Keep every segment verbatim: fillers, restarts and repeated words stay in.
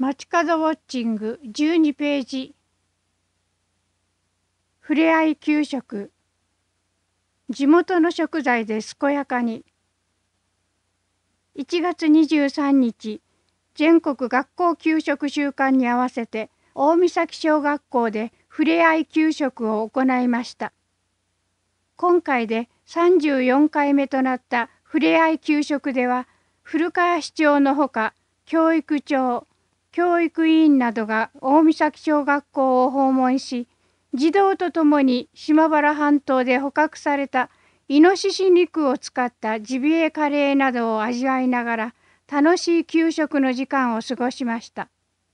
街角ウォッチングじゅうにページ。ふれあい給食。地元の食材で健やかに。いちがつにじゅうさんにち、全国学校給食週間に合わせて大岬小学校でふれあい給食を行いました。今回でさんじゅうよんかいめとなったふれあい給食では、古川市長のほか、教育長、教育委員などが大岬小学校を訪問し、児童とともに島原半島で捕獲されたイノシシ肉を使ったジビエカレーなどを味わいながら楽しい給食の時間を過ごしました。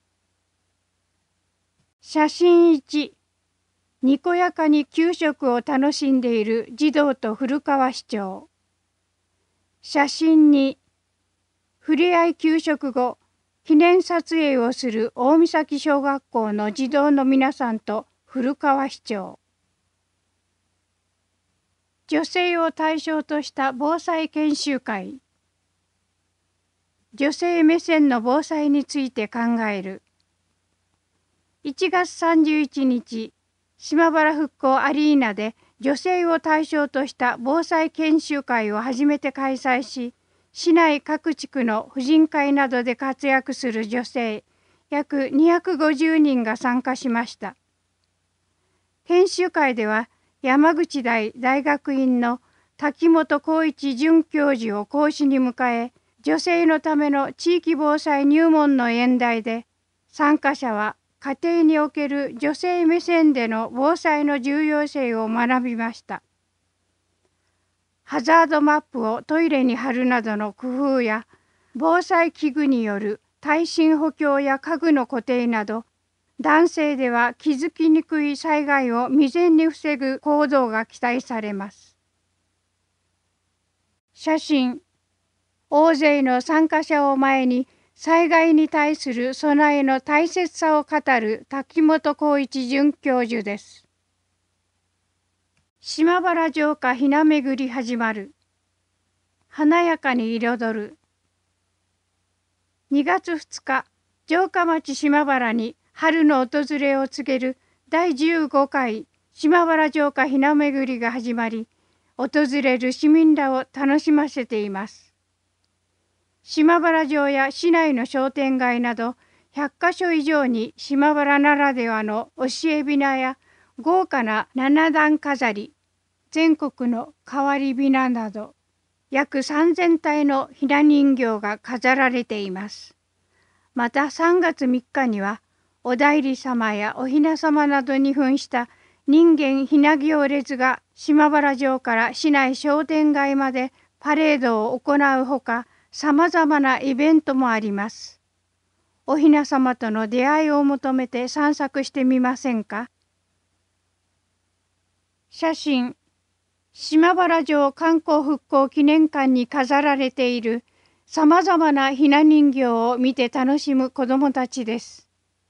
写真いち、にこやかに給食を楽しんでいる児童と古川市長。写真に、ふれあい給食後、記念撮影をする大岬小学校の児童の皆さんと古川市長。女性を対象とした防災研修会。女性目線の防災について考える。いちがつさんじゅういちにち、島原復興アリーナで女性を対象とした防災研修会を初めて開催し、市内各地区の婦人会などで活躍する女性約にひゃくごじゅうにんが参加しました。研修会では山口大大学院の滝本光一准教授を講師に迎え、女性のための地域防災入門の演題で、参加者は家庭における女性目線での防災の重要性を学びました。ハザードマップをトイレに貼るなどの工夫や、防災器具による耐震補強や家具の固定など、男性では気づきにくい災害を未然に防ぐ行動が期待されます。写真。大勢の参加者を前に災害に対する備えの大切さを語る滝本光一准教授です。島原城下ひなめぐり始まる。華やかに彩る。にがつふつか、城下町島原に春の訪れを告げるだいじゅうごかい島原城下ひなめぐりが始まり、訪れる市民らを楽しませています。島原城や市内の商店街などひゃっかしょ以上に島原ならではの押絵雛や豪華な七段飾り、全国の変わり雛など約さんぜんたいのひな人形が飾られています。またさんがつみっかにはお内裏様やお雛様などに扮した人間ひな行列が島原城から市内商店街までパレードを行うほか、さまざまなイベントもあります。お雛様との出会いを求めて散策してみませんか。写真。島原城観光復興記念館に飾られているさまざまなひな人形を見て楽しむ子どもたちです。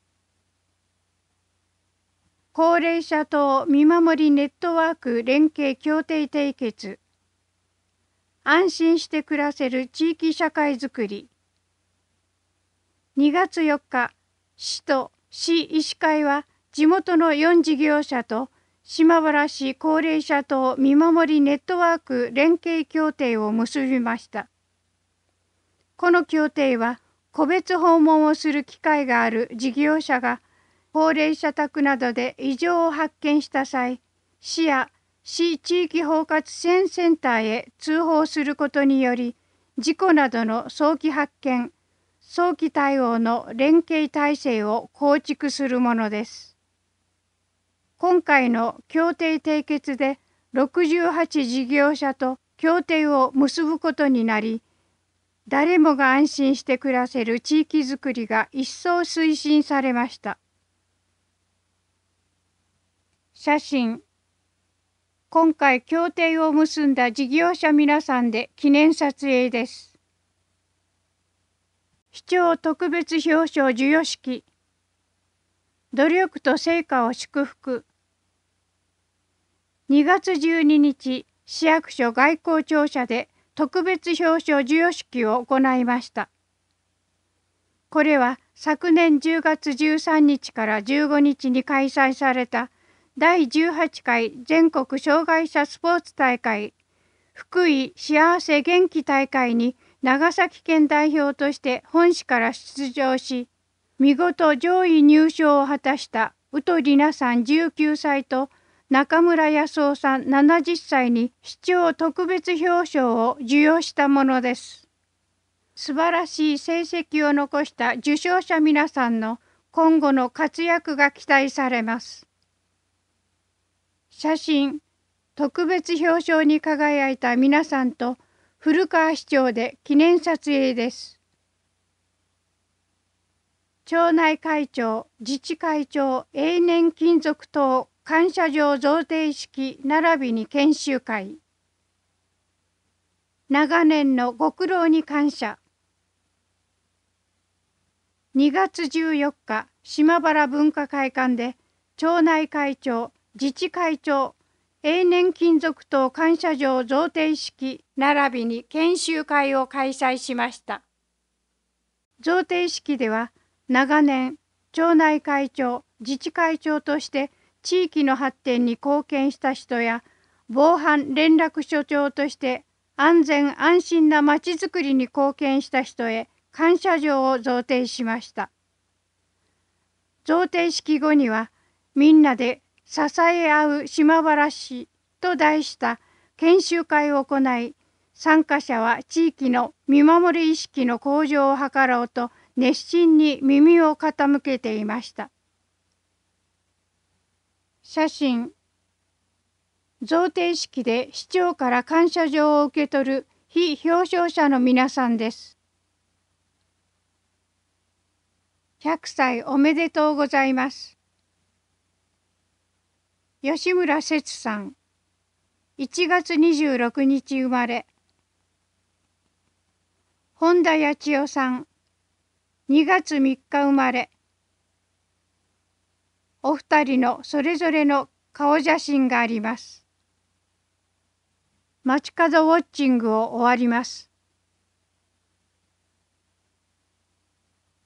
高齢者等見守りネットワーク連携協定締結。安心して暮らせる地域社会づくり。にがつよっか、市と市医師会は地元のよん事業者と島原市高齢者等見守りネットワーク連携協定を結びました。この協定は個別訪問をする機会がある事業者が高齢者宅などで異常を発見した際、市や市地域包括支援センターへ通報することにより、事故などの早期発見、早期対応の連携体制を構築するものです。今回の協定締結でろくじゅうはち事業者と協定を結ぶことになり、誰もが安心して暮らせる地域づくりが一層推進されました。写真。今回協定を結んだ事業者皆さんで記念撮影です。市長特別表彰授与式。努力と成果を祝福。にがつじゅうににち、市役所外交庁舎で特別表彰授与式を行いました。これは昨年じゅうがつじゅうさんにちからじゅうごにちに開催されただいじゅうはちかい全国障害者スポーツ大会福井幸せ元気大会に長崎県代表として本市から出場し、見事上位入賞を果たした宇都里奈さんじゅうきゅうさいと中村康夫さんななじゅっさいに市長特別表彰を授与したものです。素晴らしい成績を残した受賞者皆さんの今後の活躍が期待されます。写真、特別表彰に輝いた皆さんと古川市長で記念撮影です。町内会長、自治会長、永年金属等感謝状贈呈式並びに研修会。長年のご苦労に感謝。にがつじゅうよっか、島原文化会館で町内会長、自治会長、永年金属等感謝状贈呈式並びに研修会を開催しました。贈呈式では長年町内会長、自治会長として地域の発展に貢献した人や防犯連絡所長として安全安心なまちづくりに貢献した人へ感謝状を贈呈しました。贈呈式後にはみんなで支え合う島原市と題した研修会を行い、参加者は地域の見守り意識の向上を図ろうと熱心に耳を傾けていました。写真、贈呈式で市長から感謝状を受け取る非表彰者の皆さんです。ひゃくさいおめでとうございます。吉村節さん、いちがつにじゅうろくにち生まれ。本田八千代さん、にがつみっか生まれ。お二人のそれぞれの顔写真があります。街角ウォッチングを終わります。